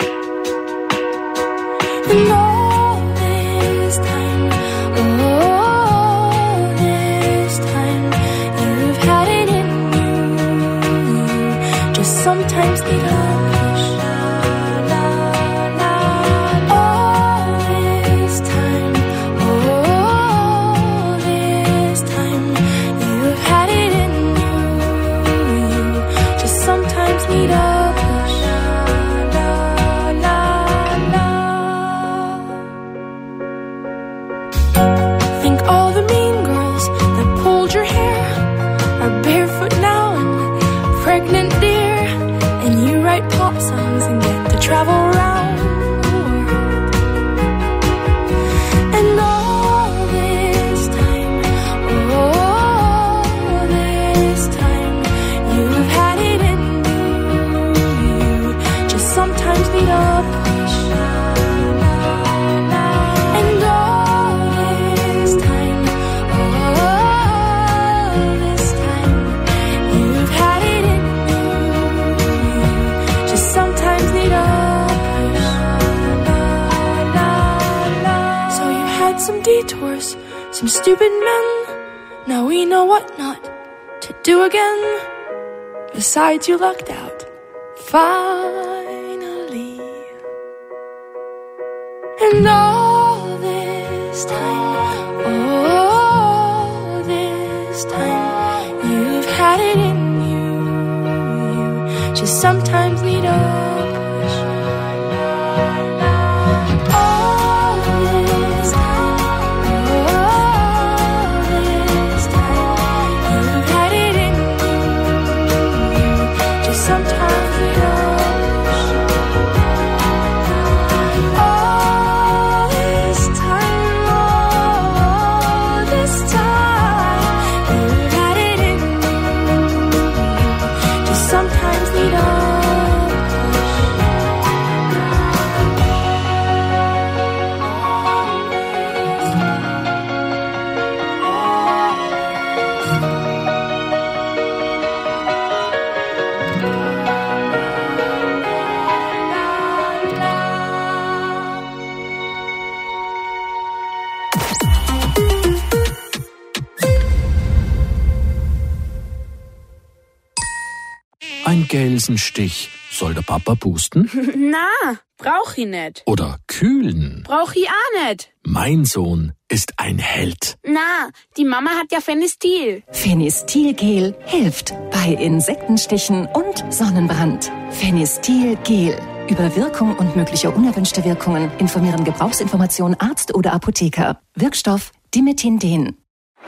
And all sometimes need a push. All this time, all this time, you've had it in you. You just sometimes need a push. Think all the mean girls that pulled your hair are barefoot now and pregnant, dear. And you write pop songs and get to travel around the world. And all this time, all this time, you've had it in you. You just sometimes need a push. And all this time, all this time, you've had it in you. Sometimes need a push. So you had some detours, some stupid men. Now we know what not to do again. Besides, you lucked out. Finally. And all this time, all this time, you've had it in you. You just sometimes need a push. All this time, all this time, you've had it in you. You just sometimes need a push. All this time, all this time, you've had it in you. Just sometimes need a
Ein Gelsenstich. Soll der Papa pusten?
Na, brauch ich nicht.
Oder kühlen?
Brauch ich auch nicht.
Mein Sohn ist ein Held.
Na, die Mama hat ja Fenistil.
Fenistil-Gel hilft bei Insektenstichen und Sonnenbrand. Fenistil-Gel. Über Wirkung und mögliche unerwünschte Wirkungen informieren Gebrauchsinformation Arzt oder Apotheker. Wirkstoff Dimethinden.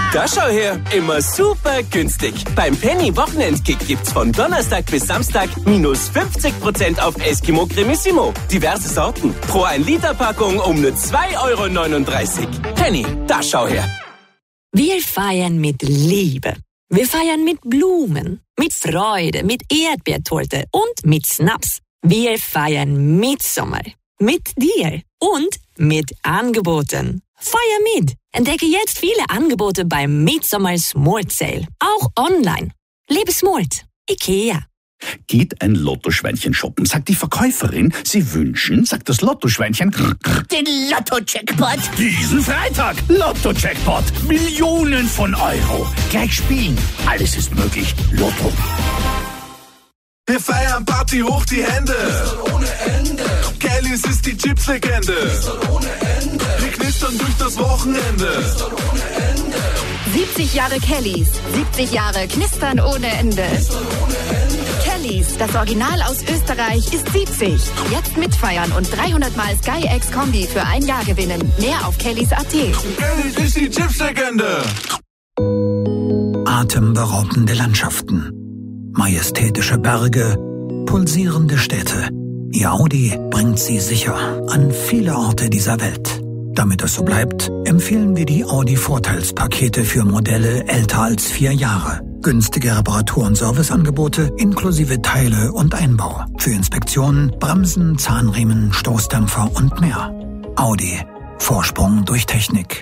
Da schau her, immer super günstig. Beim Penny Wochenendkick gibt's von Donnerstag bis Samstag minus fünfzig Prozent auf Eskimo Cremissimo. Diverse Sorten. Pro ein Liter Packung um nur zwei Euro neununddreißig. Penny, da schau her.
Wir feiern mit Liebe. Wir feiern mit Blumen, mit Freude, mit Erdbeertorte und mit Schnaps. Wir feiern Mitsommer. Mit dir und mit Angeboten. Feier mit! Entdecke jetzt viele Angebote beim Midsummer Smart Sale. Auch online. Lebe smart. IKEA.
Geht ein Lottoschweinchen shoppen, sagt die Verkäuferin, Sie wünschen, sagt das Lottoschweinchen,
den Lotto-Jackpot.
Diesen Freitag Lotto-Jackpot, Millionen von Euro. Gleich spielen, alles ist möglich. Lotto.
Wir feiern Party hoch die Hände. Ohne Ende. Kellys ist die Chips-Legende. Ohne Ende. Wir knistern durch das Wochenende. Ohne Ende.
siebzig Jahre Kellys, siebzig Jahre Knistern ohne Ende. Kellys, das Original aus Österreich, ist siebzig. Jetzt mitfeiern und dreihundert Mal Sky X Kombi für ein Jahr gewinnen. Mehr auf kellys punkt at.
Kellys ist die Chips-Legende.
Atemberaubende Landschaften, majestätische Berge, pulsierende Städte. Ihr Audi bringt Sie sicher an viele Orte dieser Welt. Damit es so bleibt, empfehlen wir die Audi-Vorteilspakete für Modelle älter als vier Jahre. Günstige Reparatur- und Serviceangebote inklusive Teile und Einbau. Für Inspektionen, Bremsen, Zahnriemen, Stoßdämpfer und mehr. Audi. Vorsprung durch Technik.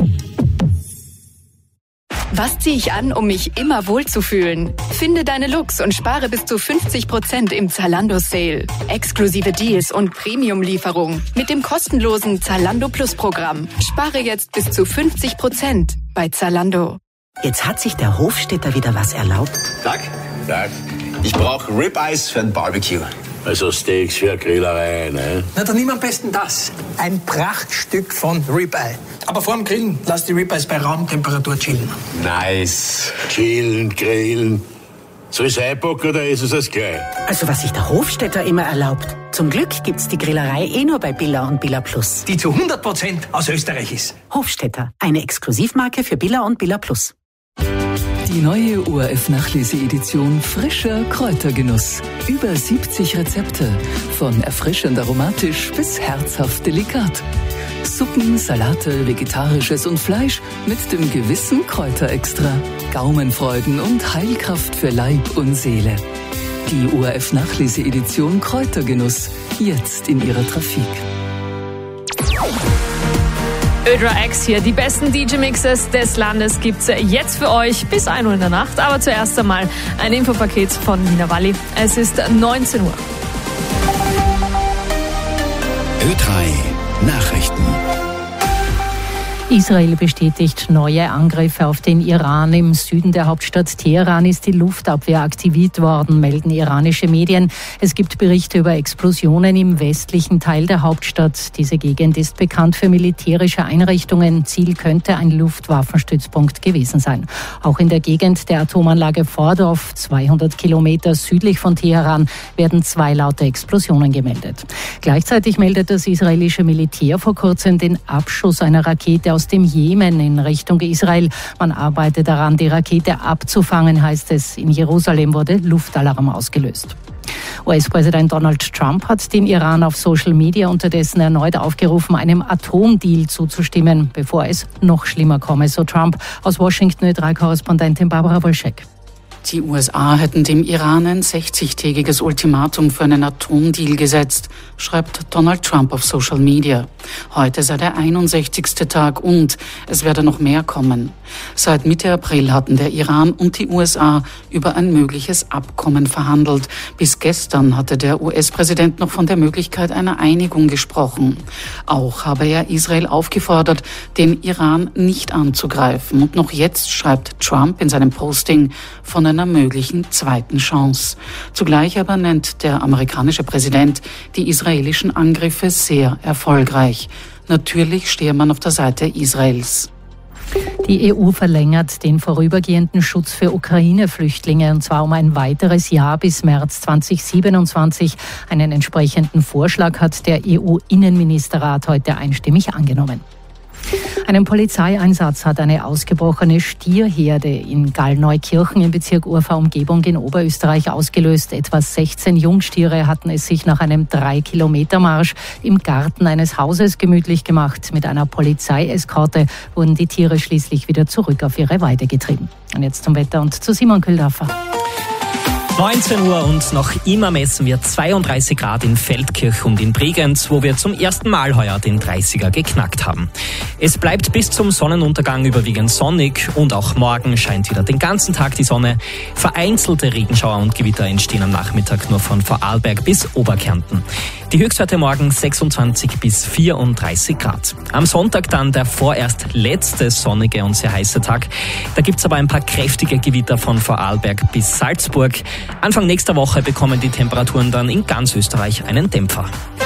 Was ziehe ich an, um mich immer wohlzufühlen? Finde deine Looks und spare bis zu fünfzig Prozent im Zalando Sale. Exklusive Deals und Premium-Lieferung mit dem kostenlosen Zalando Plus Programm. Spare jetzt bis zu fünfzig Prozent bei Zalando.
Jetzt hat sich der Hofstädter wieder was erlaubt.
Tag. Tag. Ich brauche Ribeyes für ein Barbecue.
Also Steaks für eine Grillerei, ne?
Na, dann nimm am besten das. Ein Prachtstück von Ribeye. Aber vor dem Grillen lass die Ribeyes bei Raumtemperatur chillen.
Nice. Chillen, grillen. Soll ich es einpacken oder ist es das gleich?
Also was sich der Hofstädter immer erlaubt. Zum Glück gibt's die Grillerei eh nur bei Billa und Billa Plus.
Die zu hundert Prozent aus Österreich ist.
Hofstädter, eine Exklusivmarke für Billa und Billa Plus.
Die neue O R F-Nachlese-Edition Frischer Kräutergenuss. Über siebzig Rezepte. Von erfrischend aromatisch bis herzhaft delikat. Suppen, Salate, Vegetarisches und Fleisch mit dem gewissen Kräuterextra. Gaumenfreuden und Heilkraft für Leib und Seele. Die O R F-Nachlese-Edition Kräutergenuss. Jetzt in ihrer Trafik.
Ödra X hier. Die besten D J-Mixes des Landes gibt's jetzt für euch bis ein Uhr in der Nacht. Aber zuerst einmal ein Infopaket von Nina Walli. Es ist neunzehn Uhr.
Ö drei Nachrichten.
Israel bestätigt neue Angriffe auf den Iran. Im Süden der Hauptstadt Teheran ist die Luftabwehr aktiviert worden, melden iranische Medien. Es gibt Berichte über Explosionen im westlichen Teil der Hauptstadt. Diese Gegend ist bekannt für militärische Einrichtungen. Ziel könnte ein Luftwaffenstützpunkt gewesen sein. Auch in der Gegend der Atomanlage Fordorf, zweihundert Kilometer südlich von Teheran, werden zwei laute Explosionen gemeldet. Gleichzeitig meldet das israelische Militär vor kurzem den Abschuss einer Rakete aus aus dem Jemen in Richtung Israel. Man arbeitet daran, die Rakete abzufangen, heißt es. In Jerusalem wurde Luftalarm ausgelöst. U S-Präsident Donald Trump hat dem Iran auf Social Media unterdessen erneut aufgerufen, einem Atomdeal zuzustimmen, bevor es noch schlimmer komme, so Trump. Aus Washington Ö drei Korrespondentin Barbara Wolschek.
Die U S A hätten dem Iran ein sechzigtägiges Ultimatum für einen Atomdeal gesetzt, schreibt Donald Trump auf Social Media. Heute sei der einundsechzigste Tag und es werde noch mehr kommen. Seit Mitte April hatten der Iran und die U S A über ein mögliches Abkommen verhandelt. Bis gestern hatte der U S-Präsident noch von der Möglichkeit einer Einigung gesprochen. Auch habe er Israel aufgefordert, den Iran nicht anzugreifen. Und noch jetzt schreibt Trump in seinem Posting von einer möglichen zweiten Chance. Zugleich aber nennt der amerikanische Präsident die israelischen Angriffe sehr erfolgreich. Natürlich stehe man auf der Seite Israels.
Die E U verlängert den vorübergehenden Schutz für Ukraine-Flüchtlinge, und zwar um ein weiteres Jahr bis März zweitausendsiebenundzwanzig. Einen entsprechenden Vorschlag hat der E U-Innenministerrat heute einstimmig angenommen. Einen Polizeieinsatz hat eine ausgebrochene Stierherde in Gallneukirchen im Bezirk Urfahr-Umgebung in Oberösterreich ausgelöst. Etwa sechzehn Jungstiere hatten es sich nach einem drei Kilometer Marsch im Garten eines Hauses gemütlich gemacht. Mit einer Polizeieskorte wurden die Tiere schließlich wieder zurück auf ihre Weide getrieben. Und jetzt zum Wetter und zu Simon Kühldorfer.
neunzehn Uhr und noch immer messen wir zweiunddreißig Grad in Feldkirch und in Bregenz, wo wir zum ersten Mal heuer den dreißiger geknackt haben. Es bleibt bis zum Sonnenuntergang überwiegend sonnig und auch morgen scheint wieder den ganzen Tag die Sonne. Vereinzelte Regenschauer und Gewitter entstehen am Nachmittag nur von Vorarlberg bis Oberkärnten. Die Höchstwerte morgen sechsundzwanzig bis vierunddreißig Grad. Am Sonntag dann der vorerst letzte sonnige und sehr heiße Tag. Da gibt's aber ein paar kräftige Gewitter von Vorarlberg bis Salzburg. Anfang nächster Woche bekommen die Temperaturen dann in ganz Österreich einen Dämpfer.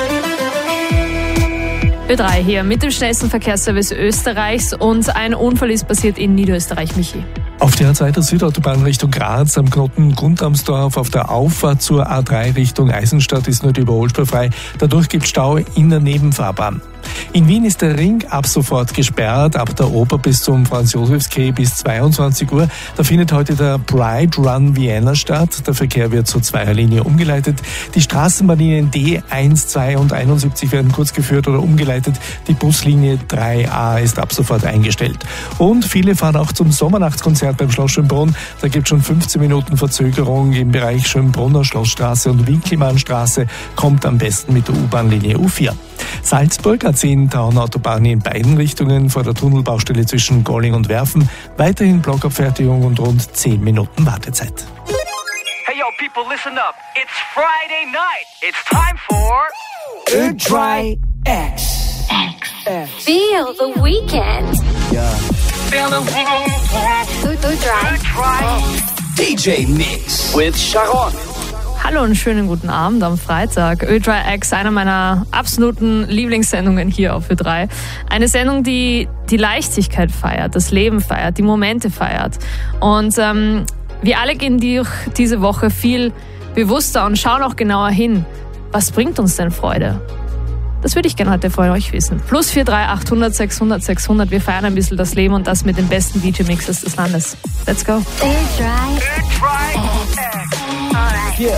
Ö drei hier mit dem schnellsten Verkehrsservice Österreichs und ein Unfall ist passiert in Niederösterreich, Michi.
Auf der A zwei der Südautobahn Richtung Graz am Knoten Grundamsdorf auf der Auffahrt zur A drei Richtung Eisenstadt ist nur die Überholspur frei. Dadurch gibt es Stau in der Nebenfahrbahn. In Wien ist der Ring ab sofort gesperrt, ab der Oper bis zum Franz-Josefs-Quai bis zweiundzwanzig Uhr. Da findet heute der Pride Run Vienna statt. Der Verkehr wird zur Zweierlinie umgeleitet. Die Straßenbahnlinien D eins, zwei und einundsiebzig werden kurz geführt oder umgeleitet. Die Buslinie drei a ist ab sofort eingestellt. Und viele fahren auch zum Sommernachtskonzert beim Schloss Schönbrunn. Da gibt es schon fünfzehn Minuten Verzögerung im Bereich Schönbrunner Schlossstraße und Winkelmannstraße. Kommt am besten mit der U-Bahn-Linie U vier. Salzburg A zehn Tauernautobahn in beiden Richtungen vor der Tunnelbaustelle zwischen Golling und Werfen. Weiterhin Blockabfertigung und rund zehn Minuten Wartezeit.
Hey yo people, listen up. It's Friday night. It's time for Ö drei X.
X. Feel the weekend.
Yeah.
Feel the weekend. Ö drei
D J Mix with Sharon.
Hallo und schönen guten Abend am Freitag. Ö drei X, eine meiner absoluten Lieblingssendungen hier auf Ö drei. Eine Sendung, die die Leichtigkeit feiert, das Leben feiert, die Momente feiert. Und ähm, wir alle gehen durch diese Woche viel bewusster und schauen auch genauer hin. Was bringt uns denn Freude? Das würde ich gerne heute von euch wissen. Plus vier drei achthundert sechshundert sechshundert. Wir feiern ein bisschen das Leben und das mit den besten D J-Mixes des Landes. Let's go.
Ö drei X. Alright.
Yeah.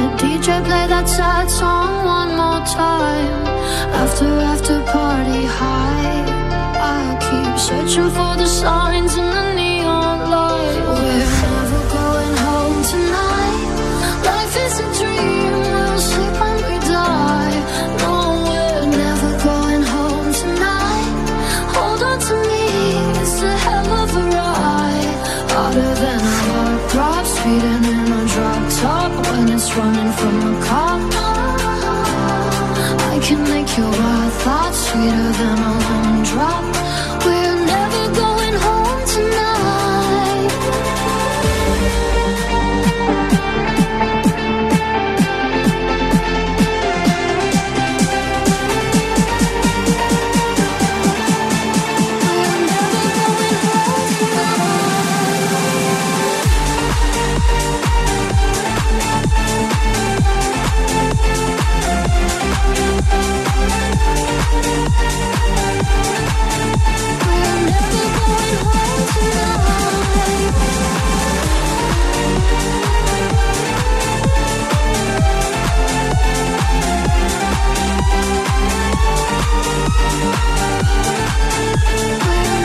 night. D J play that sad song one more time. After, after party high, I keep searching for the signs in the neon light. We're never going home tonight. Life is a dream, we'll sleep when we die. No, we're never going home tonight. Hold on to me, it's a hell of a ride. Harder than a heart drop, speeding in a drop top. When it's running from a cop, I can make your wild thoughts sweeter than a lemon drop. We're never going home tonight. We're never going home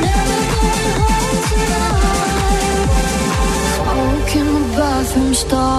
smoke in the bathroom stall.